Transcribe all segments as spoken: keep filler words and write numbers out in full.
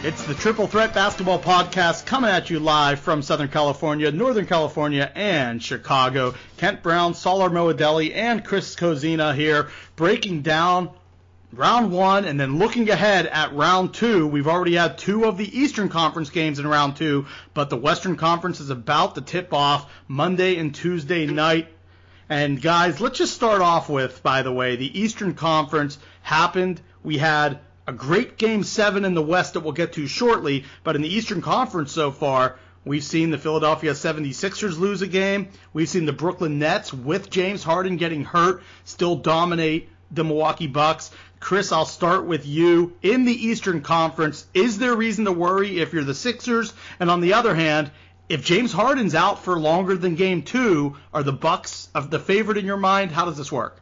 It's the Triple Threat Basketball Podcast coming at you live from Southern California, Northern California, and Chicago. Kent Brown, Salar Moadelli, and Chris Cozina here breaking down round one and then looking ahead at round two. We've already had two of the Eastern Conference games in round two, but the Western Conference is about to tip off Monday and Tuesday night. And guys, let's just start off with, by the way, the Eastern Conference happened. We had a great game seven in the West that we'll get to shortly, but in the Eastern Conference so far, we've seen the Philadelphia seventy-sixers lose a game. We've seen the Brooklyn Nets, with James Harden getting hurt, still dominate the Milwaukee Bucks. Chris, I'll start with you. In the Eastern Conference, is there reason to worry if you're the Sixers? And on the other hand, if James Harden's out for longer than game two, are the Bucks of the favorite in your mind? How does this work?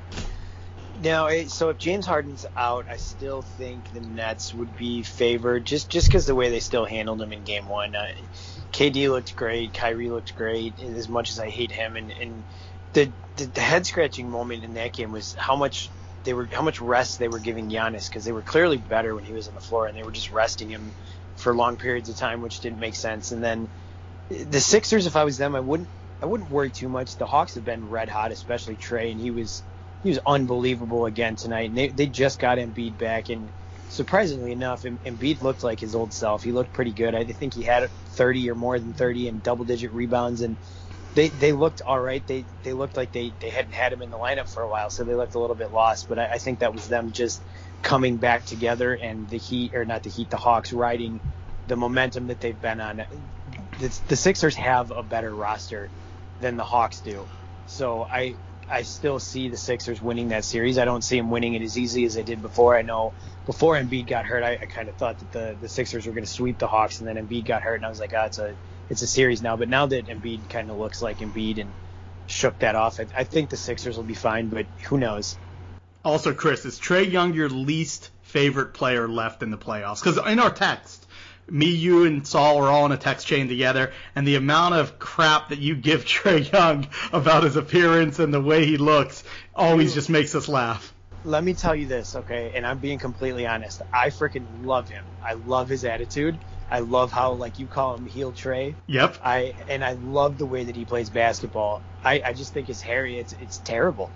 Now, so if James Harden's out, I still think the Nets would be favored just just because the way they still handled him in game one. Uh, K D looked great. Kyrie looked great, as much as I hate him. And, and the, the the head-scratching moment in that game was how much they were how much rest they were giving Giannis, because they were clearly better when he was on the floor, and they were just resting him for long periods of time, which didn't make sense. And then the Sixers, if I was them, I wouldn't I wouldn't worry too much. The Hawks have been red hot, especially Trey, and he was – He was unbelievable again tonight. And they, they just got Embiid back, and surprisingly enough, Embiid looked like his old self. He looked pretty good. I think he had thirty or more than thirty and double-digit rebounds, and they, they looked all right. They they looked like they, they hadn't had him in the lineup for a while, so they looked a little bit lost. But I, I think that was them just coming back together, and the Heat, or not the Heat, the Hawks riding the momentum that they've been on. The, the Sixers have a better roster than the Hawks do, so I – I still see the Sixers winning that series. I don't see them winning it as easy as they did before. I know before Embiid got hurt, I, I kind of thought that the, the Sixers were going to sweep the Hawks, and then Embiid got hurt, and I was like, ah, it's a it's a series now. But now that Embiid kind of looks like Embiid and shook that off, I, I think the Sixers will be fine, but who knows? Also, Chris, is Trae Young your least favorite player left in the playoffs? Because in our text, me, you, and Saul are all in a text chain together, and the amount of crap that you give Trae Young about his appearance and the way he looks always just makes us laugh. Let me tell you this, okay, and I'm being completely honest. I freaking love him. I love his attitude. I love how, like, you call him heel Trae. Yep. I and I love the way that he plays basketball. I, I just think his hair, it's it's terrible.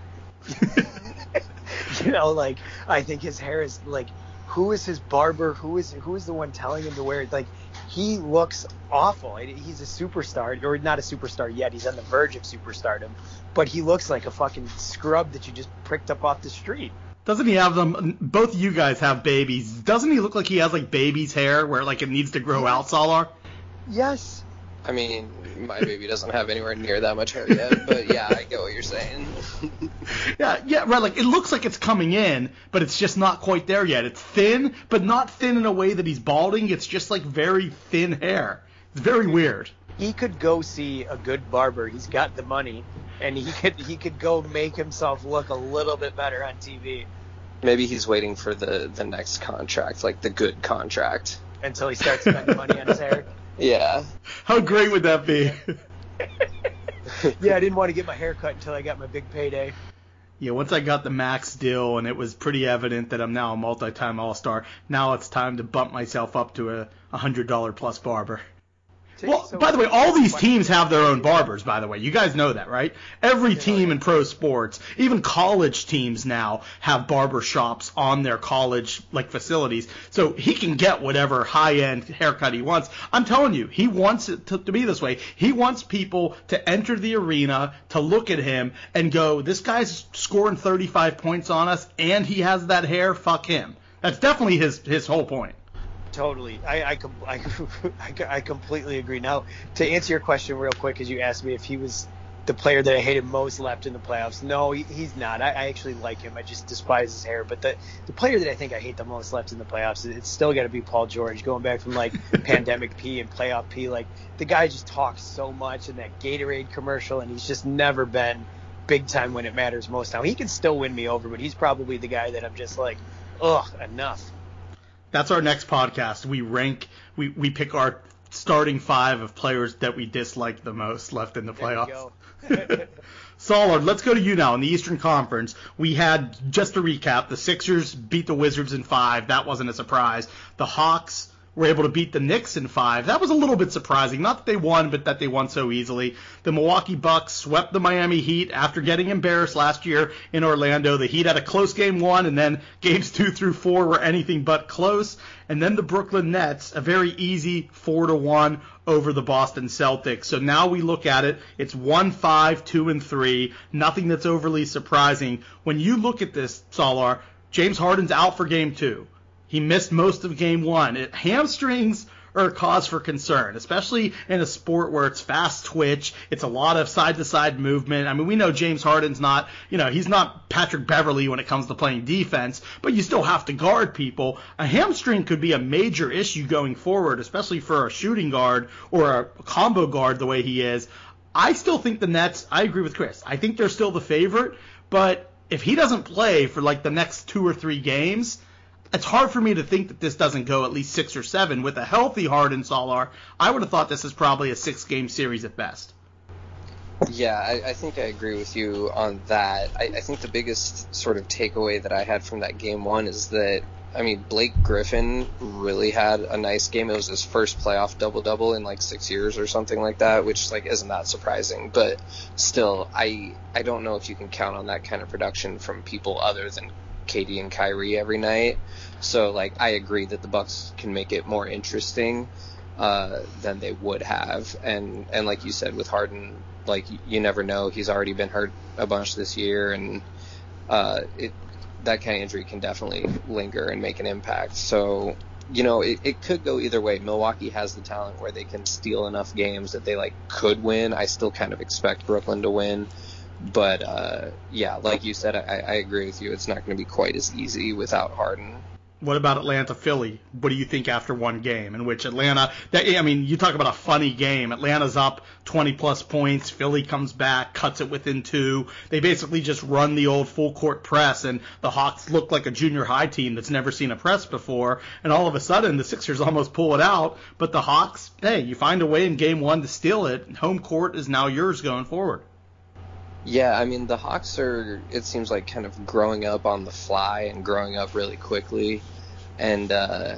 You know, like, I think his hair is, like, who is his barber? Who is who is the one telling him to wear it? Like, he looks awful. He's a superstar, or not a superstar yet. He's on the verge of superstardom, but he looks like a fucking scrub that you just pricked up off the street. Doesn't he have them? Both of you guys have babies. Doesn't he look like he has like baby's hair, where like it needs to grow out, Salar? Yes. I mean, my baby doesn't have anywhere near that much hair yet, but yeah, I get what you're saying. yeah, yeah, right. Like, it looks like it's coming in, but it's just not quite there yet. It's thin, but not thin in a way that he's balding. It's just like very thin hair. It's very weird. He could go see a good barber. He's got the money, and he could he could go make himself look a little bit better on T V. Maybe he's waiting for the, the next contract, like the good contract. Until he starts spending money on his hair. Yeah. How great would that be? Yeah, I didn't want to get my hair cut until I got my big payday. Yeah, once I got the max deal and it was pretty evident that I'm now a multi-time All-Star, now it's time to bump myself up to a one hundred dollars plus barber. Well, by the way, all these teams have their own barbers, by the way. You guys know that, right? Every team in pro sports, even college teams now, have barber shops on their college like facilities. So he can get whatever high-end haircut he wants. I'm telling you, he wants it to, to be this way. He wants people to enter the arena, to look at him, and go, this guy's scoring thirty-five points on us, and he has that hair, fuck him. That's definitely his, his whole point. Totally. I I, I, I completely agree. Now, to answer your question real quick, because you asked me if he was the player that I hated most left in the playoffs. No, he, he's not. I, I actually like him. I just despise his hair. But the, the player that I think I hate the most left in the playoffs, it's still got to be Paul George, going back from, like, Pandemic P and Playoff P. Like, the guy just talks so much in that Gatorade commercial, and he's just never been big time when it matters most. Now, he can still win me over, but he's probably the guy that I'm just like, ugh, enough. That's our next podcast. We rank, we, we pick our starting five of players that we dislike the most left in the playoffs. Solar, let's go to you now. In the Eastern Conference, we had, just to recap, the Sixers beat the Wizards in five. That wasn't a surprise. The Hawks were able to beat the Knicks in five. That was a little bit surprising. Not that they won, but that they won so easily. The Milwaukee Bucks swept the Miami Heat after getting embarrassed last year in Orlando. The Heat had a close game one, and then games two through four were anything but close. And then the Brooklyn Nets, a very easy four to one over the Boston Celtics. So now we look at it, it's one five, two and three, nothing that's overly surprising. When you look at this, Salar, James Harden's out for game two. He missed most of game one. It, hamstrings are a cause for concern, especially in a sport where it's fast twitch. It's a lot of side-to-side movement. I mean, we know James Harden's not, you know, he's not Patrick Beverly when it comes to playing defense, but you still have to guard people. A hamstring could be a major issue going forward, especially for a shooting guard or a combo guard the way he is. I still think the Nets, I agree with Chris, I think they're still the favorite, but if he doesn't play for like the next two or three games, it's hard for me to think that this doesn't go at least six or seven. With a healthy Harden, Salar, I would have thought this is probably a six-game series at best. Yeah, I, I think I agree with you on that. I, I think the biggest sort of takeaway that I had from that game one is that, I mean, Blake Griffin really had a nice game. It was his first playoff double-double in like six years or something like that, which like isn't that surprising. But still, I I don't know if you can count on that kind of production from people other than K D and Kyrie every night. So like I agree that the Bucks can make it more interesting uh, than they would have. And and like you said with Harden, like you never know. He's already been hurt a bunch this year, and uh, it that kind of injury can definitely linger and make an impact. So you know it, it could go either way. Milwaukee has the talent where they can steal enough games that they like could win. I still kind of expect Brooklyn to win. But, uh, yeah, like you said, I, I agree with you. It's not going to be quite as easy without Harden. What about Atlanta-Philly? What do you think after one game in which Atlanta – that I mean, you talk about a funny game. Atlanta's up twenty-plus points. Philly comes back, cuts it within two. They basically just run the old full-court press, and the Hawks look like a junior high team that's never seen a press before. And all of a sudden, the Sixers almost pull it out. But the Hawks, hey, you find a way in game one to steal it. Home court is now yours going forward. Yeah, I mean, the Hawks are, it seems like, kind of growing up on the fly and growing up really quickly. And, uh,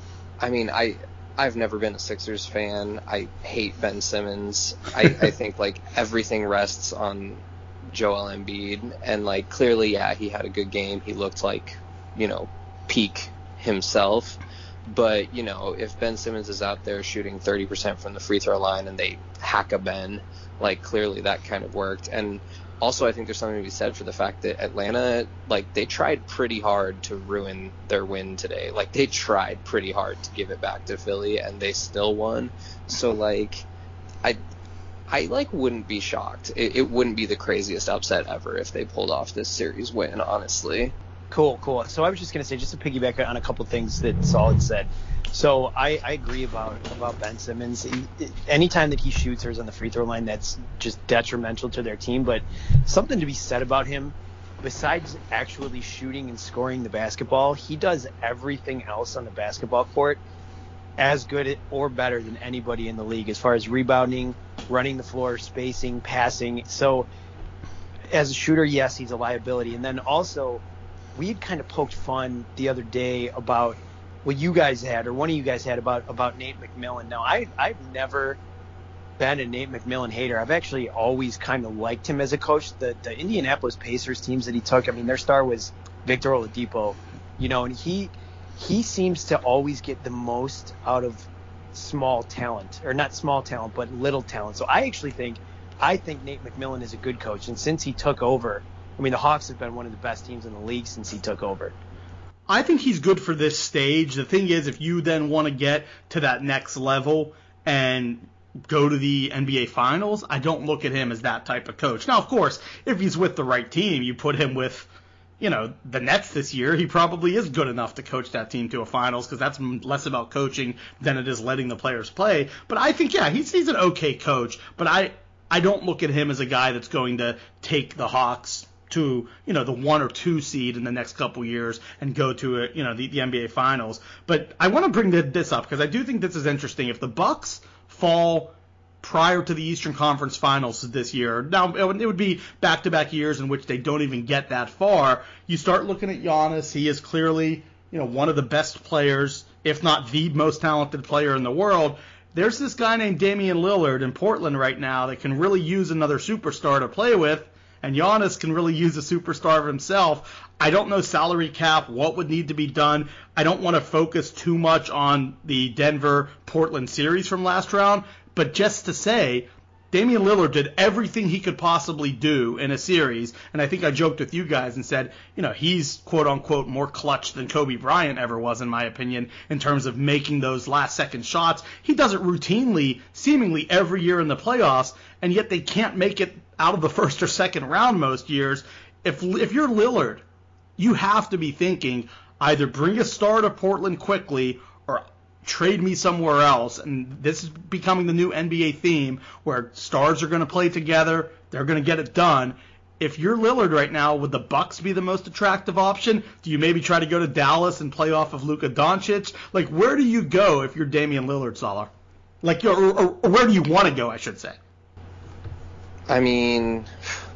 I mean, I, I've never been a Sixers fan. I hate Ben Simmons. I, I think, like, everything rests on Joel Embiid. And, like, clearly, yeah, he had a good game. He looked like, you know, peak himself. But, you know, if Ben Simmons is out there shooting thirty percent from the free throw line and they hack a Ben, like, clearly that kind of worked. And also I think there's something to be said for the fact that Atlanta, like, they tried pretty hard to ruin their win today. Like, they tried pretty hard to give it back to Philly, and they still won. So, like, I, I like, wouldn't be shocked. It, it wouldn't be the craziest upset ever if they pulled off this series win, honestly. Cool, cool. So I was just going to say, just to piggyback on a couple things that Saul had said. So I, I agree about about Ben Simmons. He, anytime that he shoots or is on the free throw line, that's just detrimental to their team. But something to be said about him, besides actually shooting and scoring the basketball, he does everything else on the basketball court as good or better than anybody in the league as far as rebounding, running the floor, spacing, passing. So as a shooter, yes, he's a liability. And then also, we had kind of poked fun the other day about what you guys had, or one of you guys had, about, about Nate McMillan. Now, I, I've never been a Nate McMillan hater. I've actually always kind of liked him as a coach. The, the Indianapolis Pacers teams that he took, I mean, their star was Victor Oladipo, you know, and he he seems to always get the most out of small talent, or not small talent, but little talent. So I actually think, I think Nate McMillan is a good coach. And since he took over, I mean, the Hawks have been one of the best teams in the league since he took over. I think he's good for this stage. The thing is, if you then want to get to that next level and go to the N B A Finals, I don't look at him as that type of coach. Now, of course, if he's with the right team, you put him with, you know, the Nets this year, he probably is good enough to coach that team to a Finals, because that's less about coaching than it is letting the players play. But I think, yeah, he's, he's an okay coach, but I, I don't look at him as a guy that's going to take the Hawks to, you know, the one or two seed in the next couple years and go to, a, you know, the, the N B A Finals. But I want to bring this up because I do think this is interesting. If the Bucks fall prior to the Eastern Conference Finals this year, now it would be back-to-back years in which they don't even get that far. You start looking at Giannis. He is clearly, you know, one of the best players if not the most talented player in the world. There's this guy named Damian Lillard in Portland right now that can really use another superstar to play with, and Giannis can really use a superstar of himself. I don't know salary cap, what would need to be done. I don't want to focus too much on the Denver-Portland series from last round, but just to say, Damian Lillard did everything he could possibly do in a series, and I think I joked with you guys and said, you know, he's quote-unquote more clutch than Kobe Bryant ever was, in my opinion, in terms of making those last-second shots. He does it routinely, seemingly every year in the playoffs, and yet they can't make it out of the first or second round most years. If if you're Lillard, you have to be thinking either bring a star to Portland quickly or trade me somewhere else. And this is becoming the new N B A theme where stars are going to play together. They're going to get it done. If you're Lillard right now, would the Bucks be the most attractive option? Do you maybe try to go to Dallas and play off of Luka Doncic? Like, where do you go if you're Damian Lillard, Salar? Like, or, or, or where do you want to go, I should say? I mean,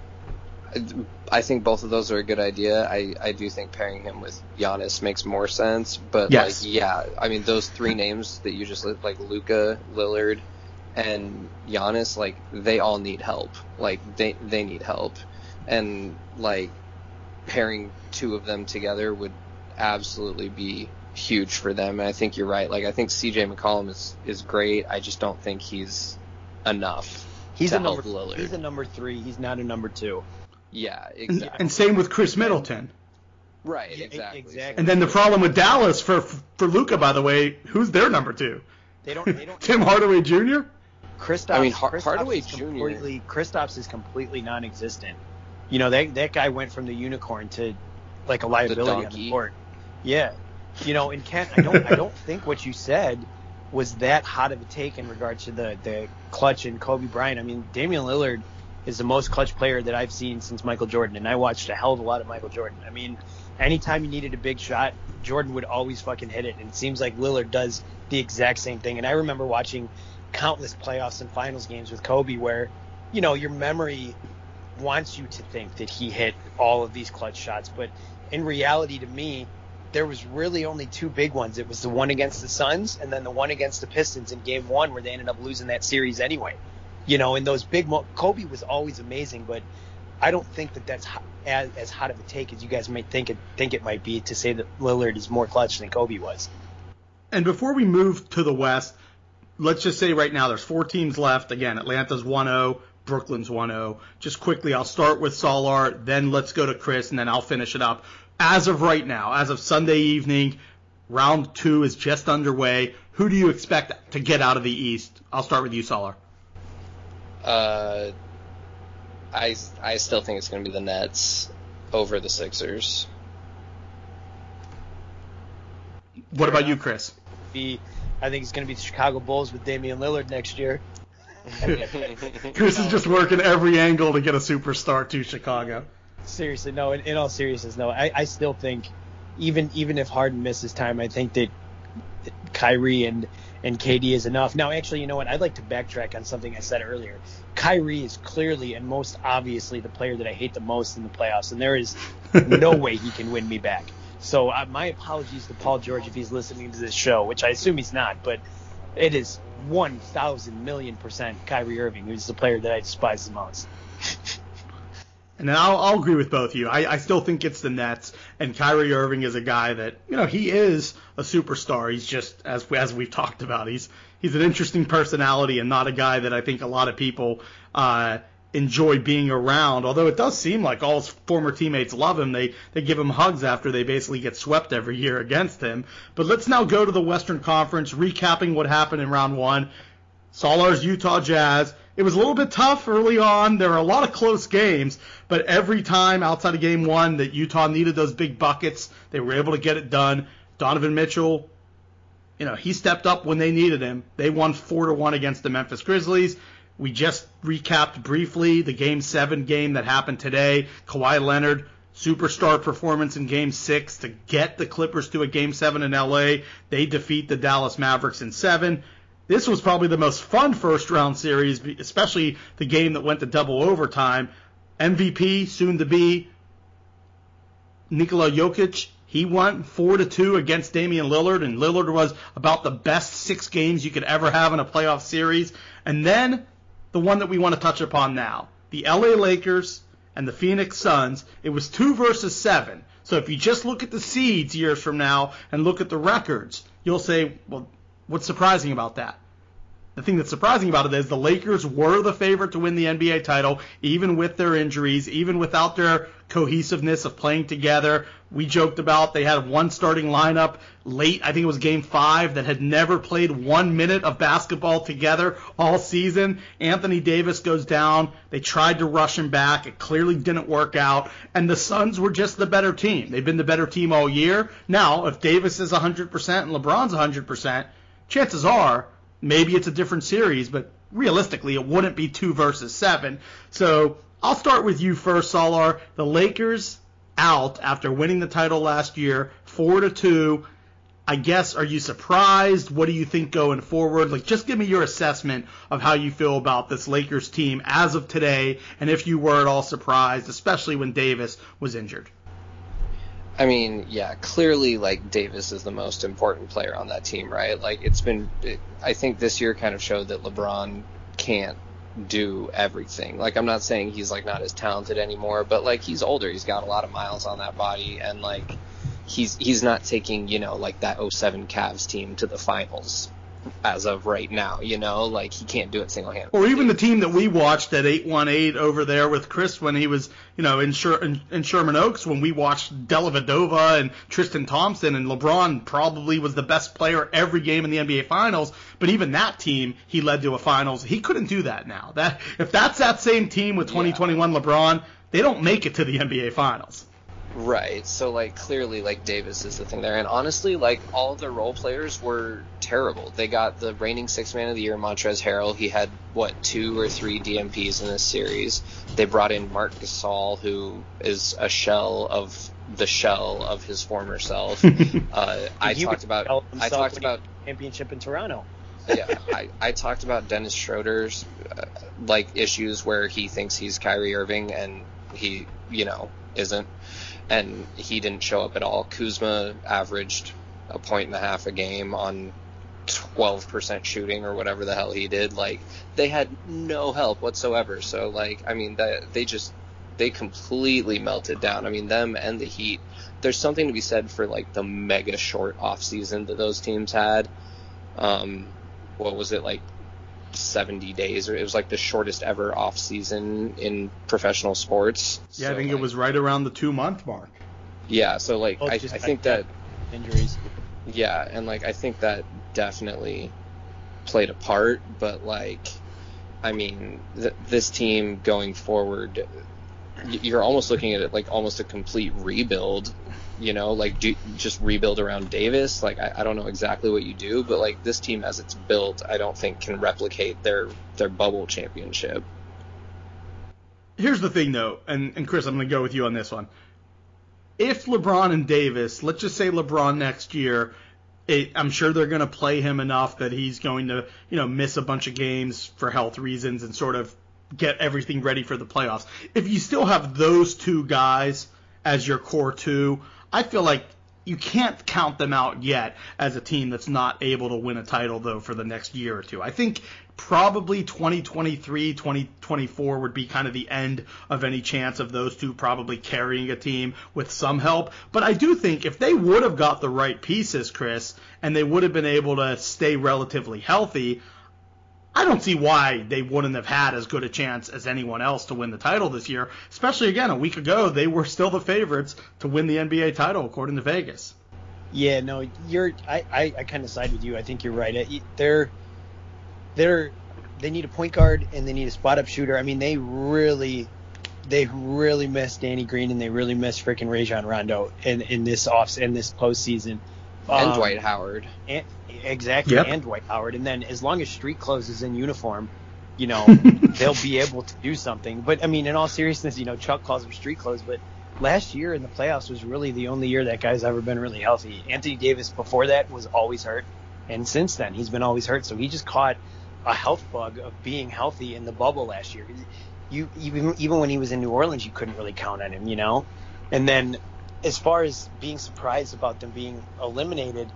I think both of those are a good idea. I, I do think pairing him with Giannis makes more sense. But, yes. like, yeah, I mean, those three names that you just listed, like Luka, Lillard, and Giannis, like, they all need help. Like, they they need help. And, like, pairing two of them together would absolutely be huge for them. And I think you're right. Like, I think C J McCollum is, is great. I just don't think he's enough. He's to a number. help Lillard. He's a number three. He's not a number two. Yeah, exactly. And, and same with Chris Middleton. Right, Yeah, exactly. exactly. And then the problem with Dallas for for Luka, by the way, who's their number two? They don't. They don't. Tim Hardaway Junior? Kristaps, I mean, Har- Kristaps Hardaway is Junior completely. Kristaps is completely non-existent. You know, that that guy went from the unicorn to like a liability on donkey. the court. Yeah. You know, and Kent, I don't. I don't think what you said was that hot of a take in regards to the the clutch and Kobe Bryant. I mean, Damian Lillard is the most clutch player that I've seen since Michael Jordan, and I watched a hell of a lot of Michael Jordan. I mean, anytime you needed a big shot, Jordan would always fucking hit it, and it seems like Lillard does the exact same thing. And I remember watching countless playoffs and finals games with Kobe where, you know, your memory wants you to think that he hit all of these clutch shots, but in reality, to me, there was really only two big ones. It was the one against the Suns and then the one against the Pistons in game one where they ended up losing that series anyway. You know, in those big mo- – Kobe was always amazing, but I don't think that that's ho- as, as hot of a take as you guys might think it, think it might be to say that Lillard is more clutch than Kobe was. And before we move to the West, let's just say right now there's four teams left. Again, Atlanta's one oh, Brooklyn's one oh. Just quickly, I'll start with Salar, then let's go to Chris, and then I'll finish it up. As of right now, as of Sunday evening, round two is just underway. Who do you expect to get out of the East? I'll start with you, Salar. Uh, I I still think it's going to be the Nets over the Sixers. What about you, Chris? Be, I think it's going to be the Chicago Bulls with Damian Lillard next year. Chris is just working every angle to get a superstar to Chicago. Seriously, no. In, in all seriousness, no. I, I still think, even even if Harden misses time, I think that Kyrie and and K D is enough. Now, actually, you know what? I'd like to backtrack on something I said earlier. Kyrie is clearly and most obviously the player that I hate the most in the playoffs, and there is no way he can win me back. So uh, my apologies to Paul George if he's listening to this show, which I assume he's not, but it is one thousand million percent Kyrie Irving, who's the player that I despise the most. And I'll, I'll agree with both of you. I, I still think it's the Nets, and Kyrie Irving is a guy that, you know, he is a superstar. He's just, as as we've talked about, he's he's an interesting personality and not a guy that I think a lot of people uh, enjoy being around. Although it does seem like all his former teammates love him. They they give him hugs after they basically get swept every year against him. But let's now go to the Western Conference, recapping what happened in round one. Salar's Utah Jazz. It was a little bit tough early on. There were a lot of close games, but every time outside of game one that Utah needed those big buckets, they were able to get it done. Donovan Mitchell, you know, he stepped up when they needed him. They won four to one against the Memphis Grizzlies. We just recapped briefly the game seven game that happened today. Kawhi Leonard, superstar performance in game six to get the Clippers to a game seven in L A. They defeat the Dallas Mavericks in seven. This was probably the most fun first-round series, especially the game that went to double overtime. M V P, soon to be, Nikola Jokic He won four to two against Damian Lillard, and Lillard was about the best six games you could ever have in a playoff series. And then the one that we want to touch upon now, the L A Lakers and the Phoenix Suns. It was two versus seven. So if you just look at the seeds years from now and look at the records, you'll say, well, what's surprising about that? The thing that's surprising about it is the Lakers were the favorite to win the N B A title, even with their injuries, even without their cohesiveness of playing together. We joked about they had one starting lineup late, I think it was game five, that had never played one minute of basketball together all season. Anthony Davis goes down. They tried to rush him back. It clearly didn't work out. And the Suns were just the better team. They've been the better team all year. Now, if Davis is one hundred percent and LeBron's one hundred percent, chances are maybe it's a different series, but realistically it wouldn't be two versus seven. So I'll start with you first, Salar. The Lakers out after winning the title last year, four to two. I guess, are you surprised? What do you think going forward? Like, just give me your assessment of how you feel about this Lakers team as of today, and if you were at all surprised, especially when Davis was injured. I mean, yeah, clearly, like, Davis is the most important player on that team, right? Like, it's been, it, I think this year kind of showed that LeBron can't do everything. Like, I'm not saying he's, like, not as talented anymore, but, like, he's older. He's got a lot of miles on that body, and, like, he's he's not taking, you know, like, that oh seven Cavs team to the finals as of right now, you know? Like, he can't do it single-handedly. Or even the team that we watched at eight one eight over there with Chris when he was, you know, in, Sher- in, in Sherman Oaks, when we watched Dellavedova and Tristan Thompson, and LeBron probably was the best player every game in the N B A Finals, but even that team, he led to a Finals. He couldn't do that now. That If that's that same team with twenty twenty-one yeah. LeBron, they don't make it to the N B A Finals. Right, so, like, clearly, like, Davis is the thing there. And honestly, like, all of their role players were terrible. They got the reigning sixth man of the year, Montrezl Harrell. He had, what, two or three D M Ps in this series. They brought in Marc Gasol, who is a shell of the shell of his former self. uh, I talked about... I talked about... Championship in Toronto. yeah, I, I talked about Dennis Schroeder's, uh, like, issues where he thinks he's Kyrie Irving, and he, you know, isn't. And he didn't show up at all. Kuzma averaged a point and a half a game on twelve percent shooting or whatever the hell he did. Like, they had no help whatsoever. So, like, I mean, that they just, they completely melted down. I mean, them and the Heat. There's something to be said for, like, the mega short offseason that those teams had. Um, what was it, like, seventy days, or it was like the shortest ever off season in professional sports. Yeah, so, I think like, it was right around the two month mark. Yeah, so like well, I, I think that injuries. Yeah, and like I think that definitely played a part, but like I mean th- this team going forward, you're almost looking at it like almost a complete rebuild. You know, like do just rebuild around Davis. Like I, I don't know exactly what you do, but like this team as it's built, I don't think can replicate their their bubble championship. Here's the thing, though, and, and Chris, I'm going to go with you on this one. If LeBron and Davis, let's just say LeBron next year, it, I'm sure they're going to play him enough that he's going to, you know, miss a bunch of games for health reasons and sort of get everything ready for the playoffs. If you still have those two guys as your core two, I feel like you can't count them out yet as a team that's not able to win a title, though, for the next year or two. I think probably twenty twenty-three, twenty twenty-four would be kind of the end of any chance of those two probably carrying a team with some help. But I do think if they would have got the right pieces, Chris, and they would have been able to stay relatively healthy, I don't see why they wouldn't have had as good a chance as anyone else to win the title this year, especially, again, a week ago, they were still the favorites to win the N B A title, according to Vegas. Yeah, no, you're. I, I, I kind of side with you. I think you're right. They're, they're, they need a point guard and they need a spot-up shooter. I mean, they really, they really missed Danny Green and they really missed freaking Rajon Rondo in, in this off in this postseason. And um, Dwight Howard. And, exactly, yep. and Dwight Howard. And then as long as Street Clothes is in uniform, you know, they'll be able to do something. But, I mean, in all seriousness, you know, Chuck calls them Street Clothes, but last year in the playoffs was really the only year that guy's ever been really healthy. Anthony Davis before that was always hurt, and since then he's been always hurt. So he just caught a health bug of being healthy in the bubble last year. You even even when he was in New Orleans, you couldn't really count on him, you know. And then as far as being surprised about them being eliminated,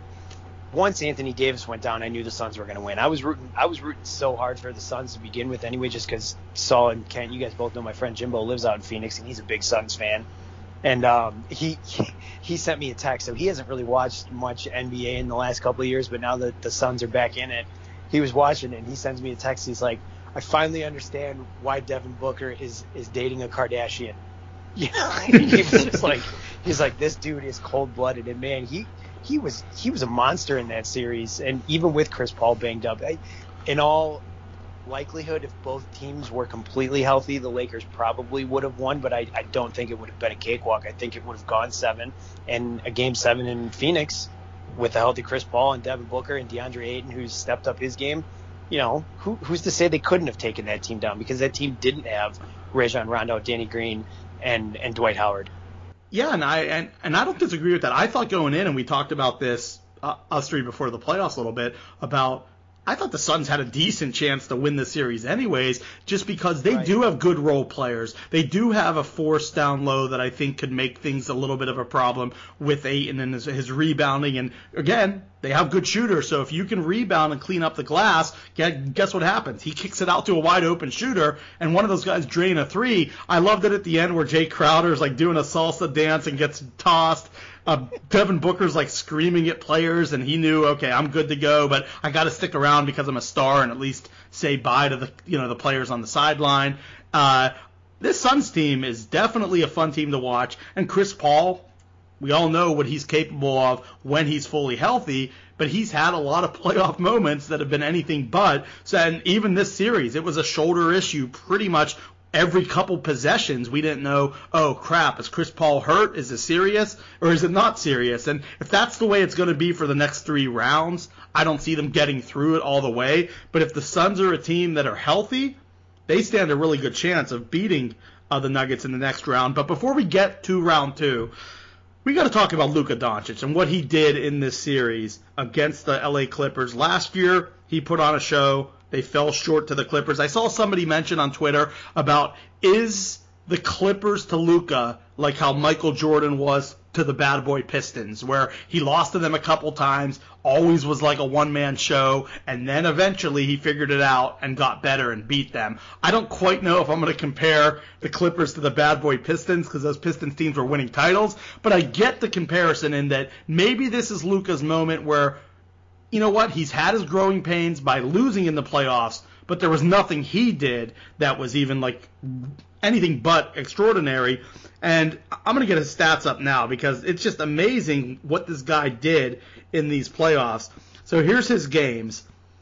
once Anthony Davis went down, I knew the Suns were going to win. I was rooting, I was rooting so hard for the Suns to begin with, anyway, just because Saul and Kent, you guys both know my friend Jimbo lives out in Phoenix, and he's a big Suns fan. And um, he, he he sent me a text. So he hasn't really watched much N B A in the last couple of years, but now that the Suns are back in it, he was watching it, and he sends me a text. He's like, "I finally understand why Devin Booker is is dating a Kardashian." You know, he was just like, he's like, this dude is cold blooded, and man, he. He was he was a monster in that series, and even with Chris Paul banged up, I, in all likelihood, if both teams were completely healthy, the Lakers probably would have won, but I, I don't think it would have been a cakewalk. I think it would have gone seven, and a game seven in Phoenix with a healthy Chris Paul and Devin Booker and DeAndre Ayton, who's stepped up his game. You know, who, who's to say they couldn't have taken that team down, because that team didn't have Rajon Rondo, Danny Green, and, and Dwight Howard. Yeah, and I and, and I don't disagree with that. I thought going in, and we talked about this, uh, us three before the playoffs a little bit, about I thought the Suns had a decent chance to win the series anyways, just because they right. do have good role players. They do have a force down low that I think could make things a little bit of a problem with Ayton and his, his rebounding. And again, they have good shooters, so if you can rebound and clean up the glass, guess what happens? He kicks it out to a wide open shooter, and one of those guys drain a three. I loved it at the end where Jay Crowder's like doing a salsa dance and gets tossed. Uh, Devin Booker's like screaming at players, and he knew, okay, I'm good to go, but I got to stick around because I'm a star and at least say bye to the you know the players on the sideline. Uh, this Suns team is definitely a fun team to watch, and Chris Paul, we all know what he's capable of when he's fully healthy, but he's had a lot of playoff moments that have been anything but. So, and even this series, it was a shoulder issue pretty much. Every couple possessions, we didn't know, oh, crap, is Chris Paul hurt? Is it serious or is it not serious? And if that's the way it's going to be for the next three rounds, I don't see them getting through it all the way. But if the Suns are a team that are healthy, they stand a really good chance of beating uh, the Nuggets in the next round. But before we get to round two, we got to talk about Luka Doncic and what he did in this series against the L A Clippers. Last year, he put on a show. They fell short to the Clippers. I saw somebody mention on Twitter about, is the Clippers to Luka like how Michael Jordan was to the Bad Boy Pistons, where he lost to them a couple times, always was like a one-man show, and then eventually he figured it out and got better and beat them. I don't quite know if I'm going to compare the Clippers to the Bad Boy Pistons because those Pistons teams were winning titles, but I get the comparison in that maybe this is Luka's moment where, you know what, he's had his growing pains by losing in the playoffs, but there was nothing he did that was even like anything but extraordinary. And I'm going to get his stats up now because it's just amazing what this guy did in these playoffs. So here's his games.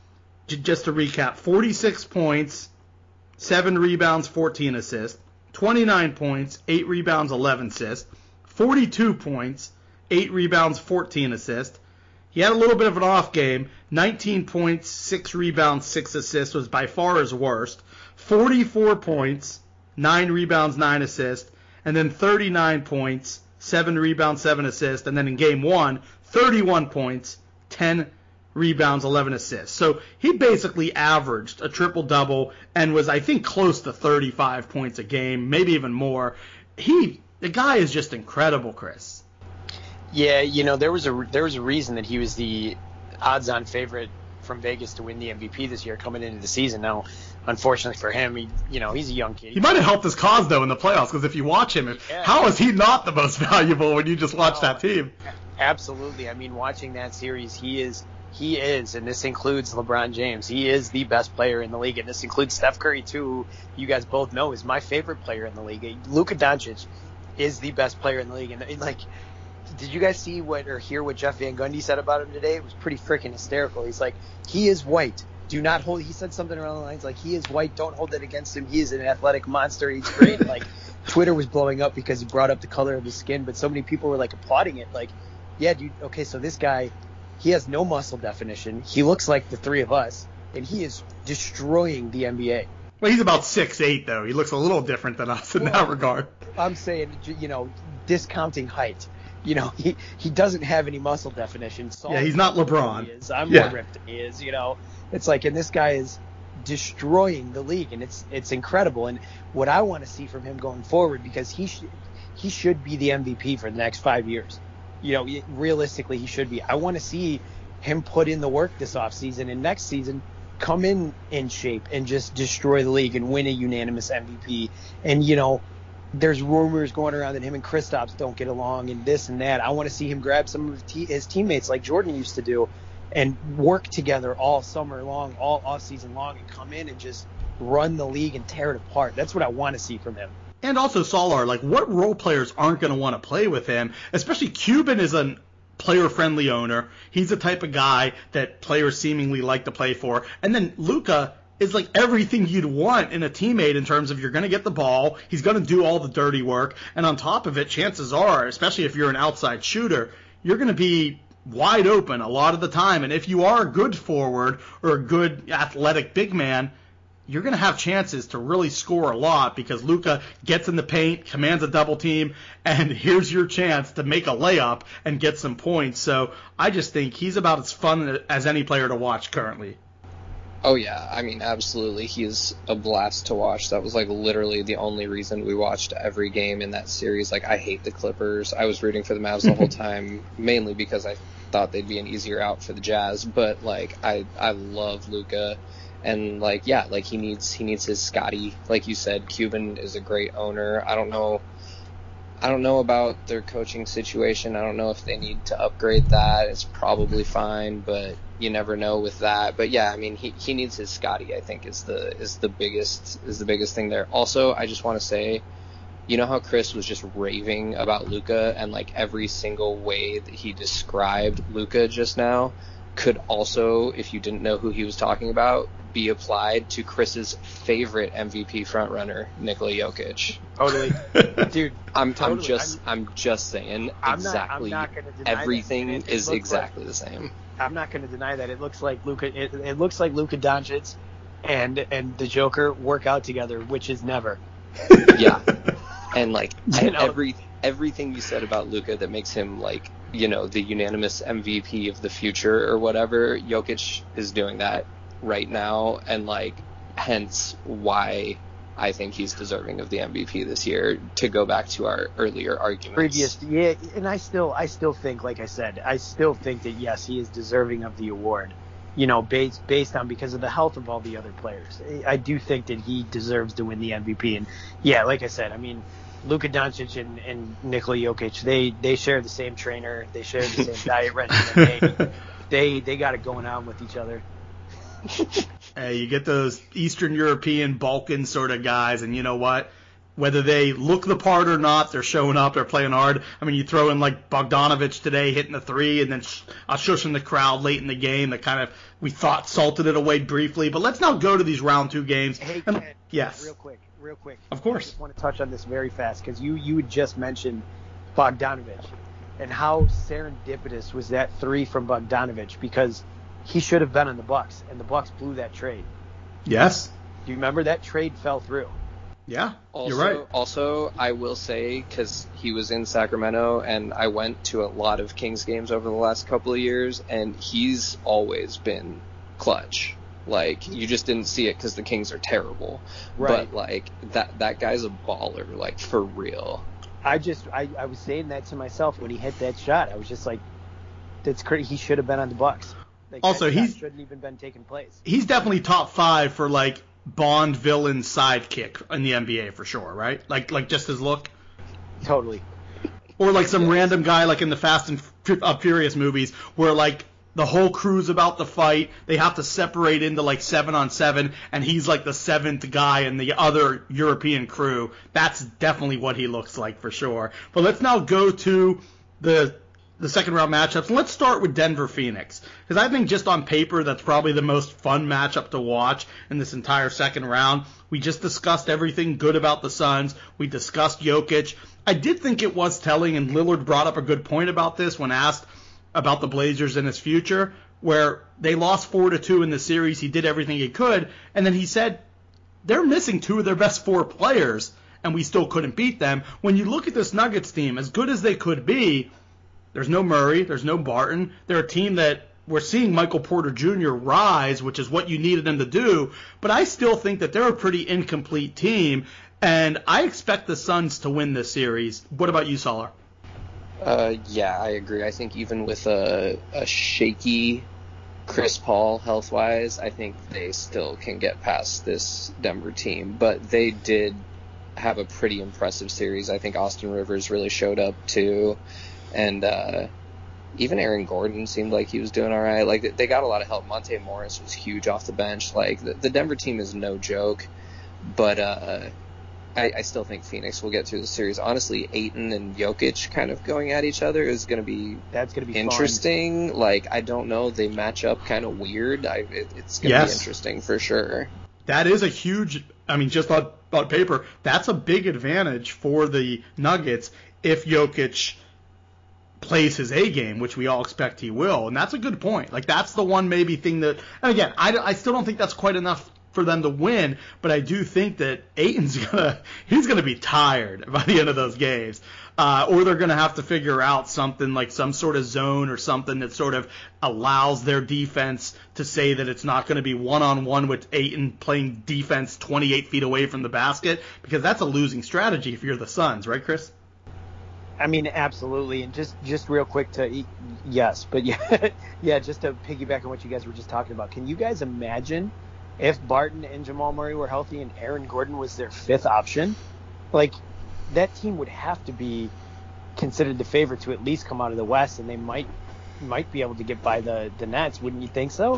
Just to recap, forty-six points, seven rebounds, fourteen assists, twenty-nine points, eight rebounds, eleven assists, forty-two points, eight rebounds, fourteen assists. He had a little bit of an off game. nineteen points, six rebounds, six assists was by far his worst. forty-four points, nine rebounds, nine assists. And then thirty-nine points, seven rebounds, seven assists. And then in game one, thirty-one points, ten rebounds, eleven assists. So he basically averaged a triple-double and was, I think, close to thirty-five points a game, maybe even more. He, the guy is just incredible, Chris. Yeah, you know, there was a there was a reason that he was the odds-on favorite from Vegas to win the M V P this year coming into the season. Now, unfortunately for him, he, you know, he's a young kid. He might have helped his cause, though, in the playoffs, because if you watch him, yeah. How is he not the most valuable when you just watch no, that team? Absolutely. I mean, watching that series, he is, he is, and this includes LeBron James, he is the best player in the league, and this includes Steph Curry, too, who you guys both know is my favorite player in the league. Luka Doncic is the best player in the league, and, like, did you guys see what or hear what Jeff Van Gundy said about him today? It was pretty freaking hysterical. He's like, he is white. Do not hold. He said something around the lines like, he is white. Don't hold it against him. He is an athletic monster. He's great. Like, Twitter was blowing up because he brought up the color of his skin, but so many people were like applauding it. Like, yeah, dude. Okay, so this guy, he has no muscle definition. He looks like the three of us, and he is destroying the N B A. Well, he's about six eight, though. He looks a little different than us in well, that regard. I'm saying, you know, discounting height. You know, he, he doesn't have any muscle definition. Saul yeah, he's not LeBron. He is. I'm yeah. more ripped than he is, you know. It's like, and this guy is destroying the league, and it's it's incredible. And what I want to see from him going forward, because he should he should be the M V P for the next five years. You know, realistically, he should be. I want to see him put in the work this offseason and next season come in in shape and just destroy the league and win a unanimous M V P. And, you know, there's rumors going around that him and Kristaps don't get along and this and that. I want to see him grab some of his teammates like Jordan used to do and work together all summer long, all off season long, and come in and just run the league and tear it apart. That's what I want to see from him. And also Solar, like, what role players aren't going to want to play with him? Especially Cuban is a player-friendly owner. He's the type of guy that players seemingly like to play for. And then Luka is like everything you'd want in a teammate in terms of you're going to get the ball, he's going to do all the dirty work, and on top of it, chances are, especially if you're an outside shooter, you're going to be wide open a lot of the time. And if you are a good forward or a good athletic big man, you're going to have chances to really score a lot because Luka gets in the paint, commands a double team, and here's your chance to make a layup and get some points. So I just think he's about as fun as any player to watch currently. Oh, yeah. I mean, absolutely. He's a blast to watch. That was, like, literally the only reason we watched every game in that series. Like, I hate the Clippers. I was rooting for the Mavs the whole time, mainly because I thought they'd be an easier out for the Jazz. But, like, I, I love Luka. And, like, yeah, like, he needs he needs his Scotty. Like you said, Cuban is a great owner. I don't know I don't know about their coaching situation. I don't know if they need to upgrade that. It's probably fine, but you never know with that. But yeah, I mean, he, he needs his Scotty, I think, is the is the biggest is the biggest thing there. Also, I just want to say, you know how Chris was just raving about Luka, and like every single way that he described Luka just now could also, if you didn't know who he was talking about, be applied to Chris's favorite M V P frontrunner, Nikola Jokic. Totally, dude. I'm, totally. I'm just, I'm, I'm just saying, I'm exactly. Not, I'm not gonna deny everything that. It, it is exactly like, the same. I'm not going to deny that. It looks like Luka. It, it looks like Luka Doncic and and the Joker work out together, which is never. Yeah, and like You know? every everything you said about Luka that makes him like, you know, the unanimous M V P of the future or whatever, Jokic is doing that right now, and like hence why I think he's deserving of the M V P this year, to go back to our earlier arguments. Previous, yeah, and I still, I still think, like I said, I still think that yes, he is deserving of the award. You know, based based on because of the health of all the other players, I do think that he deserves to win the M V P. And yeah, like I said, I mean, Luka Doncic and, and Nikola Jokic, they they share the same trainer, they share the same diet regimen. They they, they got it going on with each other. Hey, you get those Eastern European, Balkan sort of guys, and you know what? Whether they look the part or not, they're showing up, they're playing hard. I mean, you throw in like Bogdanovic today hitting the three, and then a shush in the crowd late in the game that kind of we thought salted it away briefly. But let's now go to these round two games. Hey, and, Ken, yes, real quick, real quick. Of course. I just want to touch on this very fast because you you had just mentioned Bogdanovic and how serendipitous was that three from Bogdanovic, because he should have been on the Bucks, and the Bucks blew that trade. Yes. Do you remember that trade fell through? Yeah, Also, you're right. Also, I will say, because he was in Sacramento, and I went to a lot of Kings games over the last couple of years, and he's always been clutch. Like, you just didn't see it because the Kings are terrible. Right. But, like, that that guy's a baller, like, for real. I just, I, I was saying that to myself when he hit that shot. I was just like, that's crazy. He should have been on the Bucks. Like, Also, that shot he's shouldn't even been taking place. He's definitely top five for like Bond villain sidekick in the N B A for sure, right? Like like just his look, Totally. or like some random guy like in the Fast and F- uh, Furious movies where like the whole crew's about to fight, they have to separate into like seven on seven, and he's like the seventh guy in the other European crew. That's definitely what he looks like for sure. But let's now go to the the second round matchups. And let's start with Denver Phoenix, because I think just on paper that's probably the most fun matchup to watch in this entire second round. We just discussed everything good about the Suns. We discussed Jokic. I did think it was telling, and Lillard brought up a good point about this when asked about the Blazers and his future, where they lost four to two in the series. He did everything he could, and then he said they're missing two of their best four players, and we still couldn't beat them. When you look at this Nuggets team, as good as they could be, there's no Murray, there's no Barton. They're a team that we're seeing Michael Porter Junior rise, which is what you needed him to do, but I still think that they're a pretty incomplete team, and I expect the Suns to win this series. What about you, Solar? Uh, yeah, I agree. I think even with a, a shaky Chris Paul health-wise, I think they still can get past this Denver team. But they did have a pretty impressive series. I think Austin Rivers really showed up too, and uh, even Aaron Gordon seemed like he was doing all right. Like they got a lot of help. Monte Morris was huge off the bench. Like the, the Denver team is no joke, but uh, I, I still think Phoenix will get through the series. Honestly, Ayton and Jokic kind of going at each other is going to be that's going to be interesting. Fun. Like I don't know, they match up kind of weird. I, it, it's going to yes. be interesting for sure. That is a huge. I mean, just on, on paper, that's a big advantage for the Nuggets if Jokic plays his A game, which we all expect he will. And that's a good point. Like, that's the one maybe thing that, and again, I, I still don't think that's quite enough for them to win, but I do think that Ayton's gonna, he's gonna be tired by the end of those games. Uh, or they're gonna have to figure out something like some sort of zone or something that sort of allows their defense to say that it's not gonna be one-on-one with Ayton playing defense twenty-eight feet away from the basket, because that's a losing strategy if you're the Suns, right, Chris? I mean, absolutely. And just, just real quick to, yes, but yeah, yeah, just to piggyback on what you guys were just talking about. Can you guys imagine if Barton and Jamal Murray were healthy and Aaron Gordon was their fifth option? Like, that team would have to be considered the favorite to at least come out of the West, and they might might be able to get by the, the Nets. Wouldn't you think so?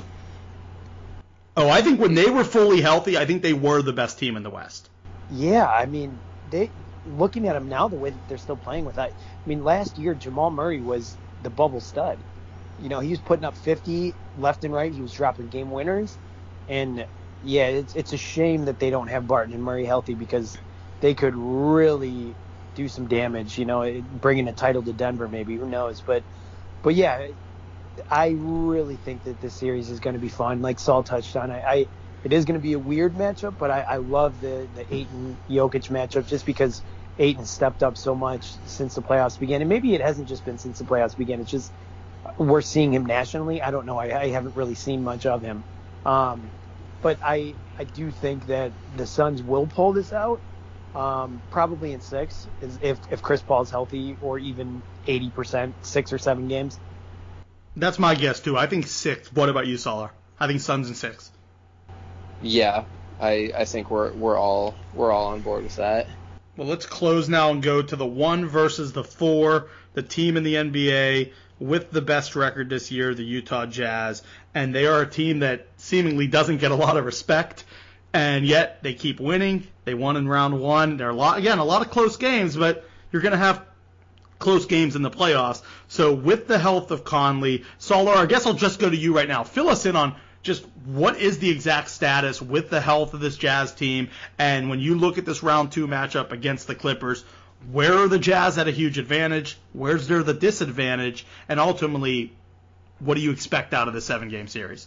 Oh, I think when they were fully healthy, I think they were the best team in the West. Yeah, I mean, they looking at them now, the way that they're still playing with that. I mean, last year, Jamal Murray was the bubble stud. You know, he was putting up fifty left and right. He was dropping game winners. And, yeah, it's it's a shame that they don't have Barton and Murray healthy, because they could really do some damage, you know, bringing a title to Denver maybe. Who knows? But, but yeah, I really think that this series is going to be fun. Like Saul touched on, I, I it is going to be a weird matchup, but I, I love the, the Ayton-Jokic matchup just because Ayton stepped up so much since the playoffs began. And maybe it hasn't just been since the playoffs began. It's just we're seeing him nationally. I don't know. I, I haven't really seen much of him. Um, but I I do think that the Suns will pull this out, um, probably in six, if if Chris Paul's healthy, or even eighty percent, six or seven games. That's my guess, too. I think six. What about you, Solar? I think Suns in six. Yeah, I I think we're we're all we're all on board with that. Well, let's close now and go to the one versus the four, the team in the N B A with the best record this year, the Utah Jazz. And they are a team that seemingly doesn't get a lot of respect, and yet they keep winning. They won in round one. There are a lot, again, a lot of close games, but you're going to have close games in the playoffs. So with the health of Conley, Solar, I guess I'll just go to you right now. Fill us in on just what is the exact status with the health of this Jazz team, and when you look at this round two matchup against the Clippers, where are the Jazz at a huge advantage? Where's there the disadvantage? And ultimately, what do you expect out of the seven-game series?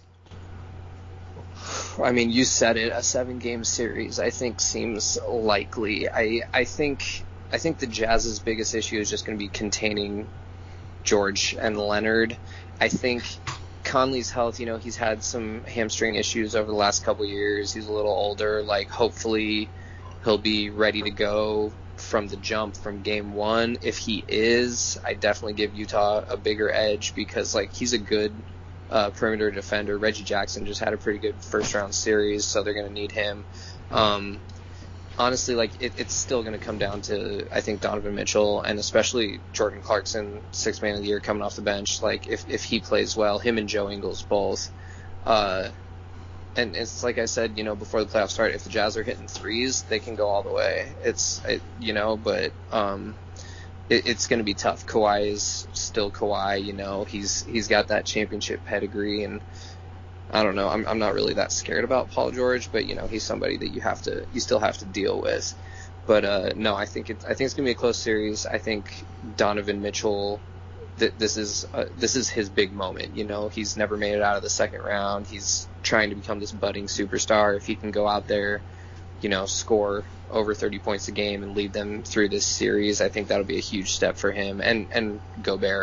I mean, you said it. A seven-game series, I think, seems likely. I I think I think the Jazz's biggest issue is just going to be containing George and Leonard. I think Conley's health, you know, he's had some hamstring issues over the last couple of years. He's a little older. Like, hopefully he'll be ready to go from the jump from game one. If he is, I definitely give Utah a bigger edge because, like, he's a good uh, perimeter defender. Reggie Jackson just had a pretty good first-round series, so they're going to need him. Um, honestly, like, it, it's still going to come down to, I think, Donovan Mitchell and especially Jordan Clarkson, sixth man of the year, coming off the bench. Like, if, if he plays well, him and Joe Ingles both. Uh, and it's like I said, you know, before the playoffs start, if the Jazz are hitting threes, they can go all the way. It's, it, you know, but um, it, it's going to be tough. Kawhi is still Kawhi, you know. He's he's got that championship pedigree, and I don't know. I'm I'm not really that scared about Paul George, but you know, he's somebody that you have to you still have to deal with. But uh, no, I think it I think it's gonna be a close series. I think Donovan Mitchell, th- this is uh, this is his big moment. You know, he's never made it out of the second round. He's trying to become this budding superstar. If he can go out there, you know, score over thirty points a game and lead them through this series, I think that'll be a huge step for him. And and Gobert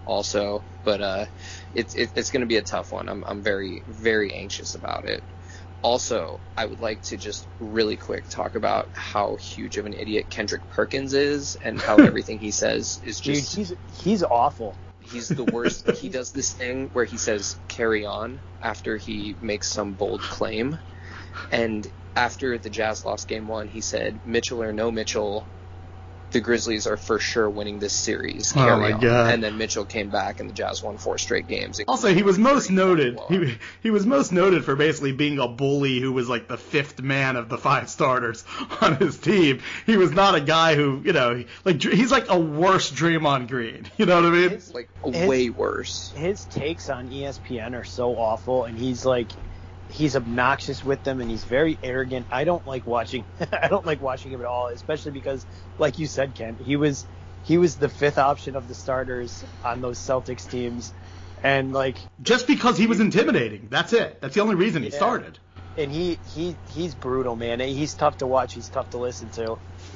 also, but uh, it's it, it's going to be a tough one. I'm I'm very very anxious about it. Also, I would like to just really quick talk about how huge of an idiot Kendrick Perkins is and how everything he says is just... Dude, he's, he's awful. He's the worst. He does this thing where he says carry on after he makes some bold claim. And after the Jazz lost game one, he said, Mitchell or no Mitchell, the Grizzlies are for sure winning this series. Carry oh my on. God. And then Mitchell came back and the Jazz won four straight games. Also, he was most noted. He, he was most noted for basically being a bully who was like the fifth man of the five starters on his team. He was not a guy who, you know, like he's like a worse Draymond Green. You know what I mean? It's like way his, worse. His takes on E S P N are so awful, and he's like, he's obnoxious with them, and he's very arrogant. I don't like watching. I don't like watching him at all, especially because, like you said, Ken, he was he was the fifth option of the starters on those Celtics teams, and like just because he was intimidating. That's it. That's the only reason he yeah. started. And he he he's brutal, man. He's tough to watch. He's tough to listen to.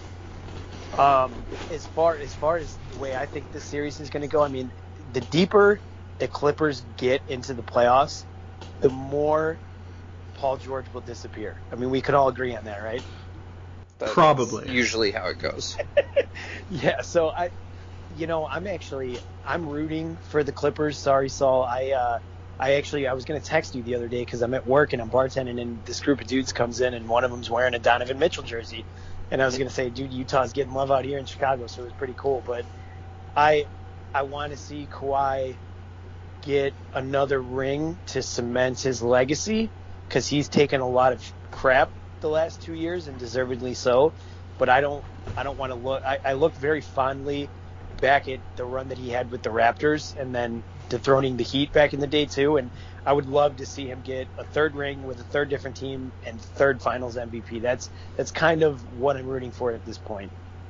Um, as far as far as the way I think this series is going to go, I mean, the deeper the Clippers get into the playoffs, the more Paul George will disappear. I mean, we could all agree on that, right? That's Probably. Usually how it goes. Yeah, so I, you know, I'm actually, I'm rooting for the Clippers. Sorry, Saul. I, uh, I actually, I was going to text you the other day because I'm at work and I'm bartending and this group of dudes comes in and one of them's wearing a Donovan Mitchell jersey. And I was going to say, dude, Utah's getting love out here in Chicago, so it was pretty cool. But I, I want to see Kawhi get another ring to cement his legacy, because he's taken a lot of crap the last two years and deservedly so. But I don't I don't want to look I, I look very fondly back at the run that he had with the Raptors and then dethroning the Heat back in the day too. And I would love to see him get a third ring with a third different team and third finals M V P. That's that's kind of what I'm rooting for at this point.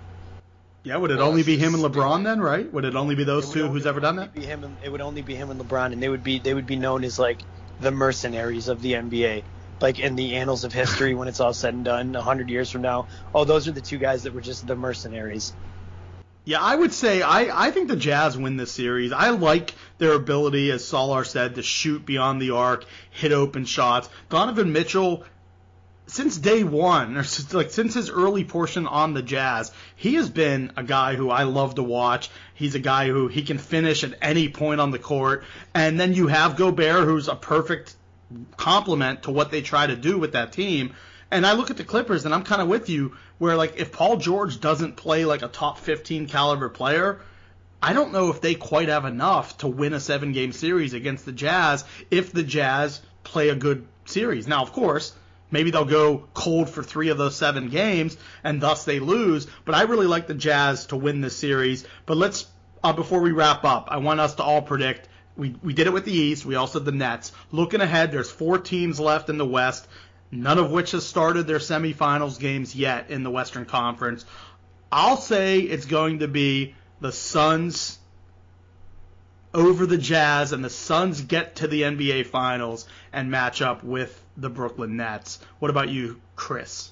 Yeah, would it Well, only be him and LeBron then, right? Would it only be those two only, who's ever done that? Be him and, it would only be him and LeBron, and they would be they would be known as like the mercenaries of the N B A. Like in the annals of history, when it's all said and done, a hundred years from now, oh, those are the two guys that were just the mercenaries. Yeah, I would say I, I think the Jazz win this series. I like their ability, as Solar said, to shoot beyond the arc, hit open shots. Donovan Mitchell, since day one, or since, like since his early portion on the Jazz, he has been a guy who I love to watch. He's a guy who he can finish at any point on the court. And then you have Gobert, who's a perfect complement to what they try to do with that team. And I look at the Clippers, and I'm kind of with you, where like if Paul George doesn't play like a top fifteen caliber player, I don't know if they quite have enough to win a seven-game series against the Jazz if the Jazz play a good series. Now, of course, maybe they'll go cold for three of those seven games, and thus they lose. But I really like the Jazz to win this series. But let's, uh, before we wrap up, I want us to all predict. We we did it with the East. We also did the Nets. Looking ahead, there's four teams left in the West, none of which has started their semifinals games yet in the Western Conference. I'll say it's going to be the Suns over the Jazz, and the Suns get to the N B A Finals and match up with the Brooklyn Nets. What about you, Chris?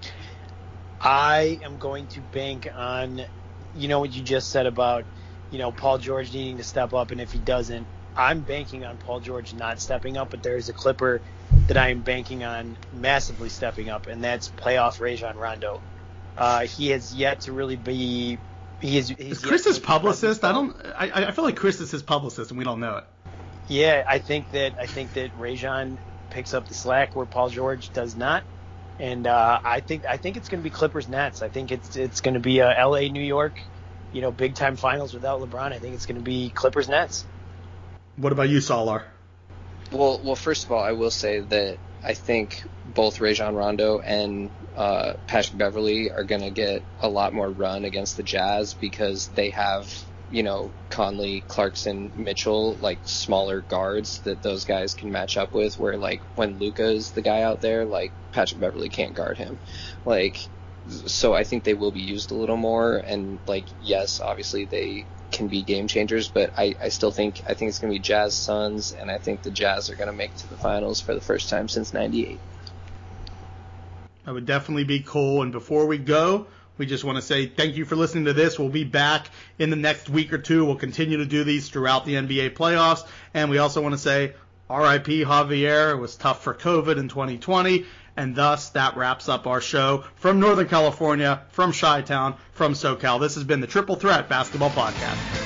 I am going to bank on, you know what you just said about, you know, Paul George needing to step up, and if he doesn't, I'm banking on Paul George not stepping up, but there's a Clipper that I am banking on massively stepping up, and that's playoff Rajon Rondo. Uh, he has yet to really be. He is. He's Is Chris his publicist? I don't. I, I feel like Chris is his publicist, and we don't know it. Yeah, I think that I think that Rajon picks up the slack where Paul George does not, and uh, I think I think it's going to be Clippers Nets. I think it's it's going to be a L A New York, you know, big time finals without LeBron. I think it's going to be Clippers Nets. What about you, Solar? Well, well, first of all, I will say that I think both Rajon Rondo and uh, Patrick Beverley are going to get a lot more run against the Jazz because they have, you know, Conley, Clarkson, Mitchell, like smaller guards that those guys can match up with, where like when Luka is the guy out there, like Patrick Beverley can't guard him. Like, so I think they will be used a little more, and like, yes, obviously they can be game changers, but I, I still think I think it's going to be Jazz Suns, and I think the Jazz are going to make it to the finals for the first time since ninety-eight. That would definitely be cool. And before we go, We just want to say thank you for listening to this. We'll be back in the next week or two. We'll continue to do these throughout the N B A playoffs. And we also want to say R I P Javier. It was tough for COVID in twenty twenty. And thus, that wraps up our show from Northern California, from Chi-Town, from SoCal. This has been the Triple Threat Basketball Podcast.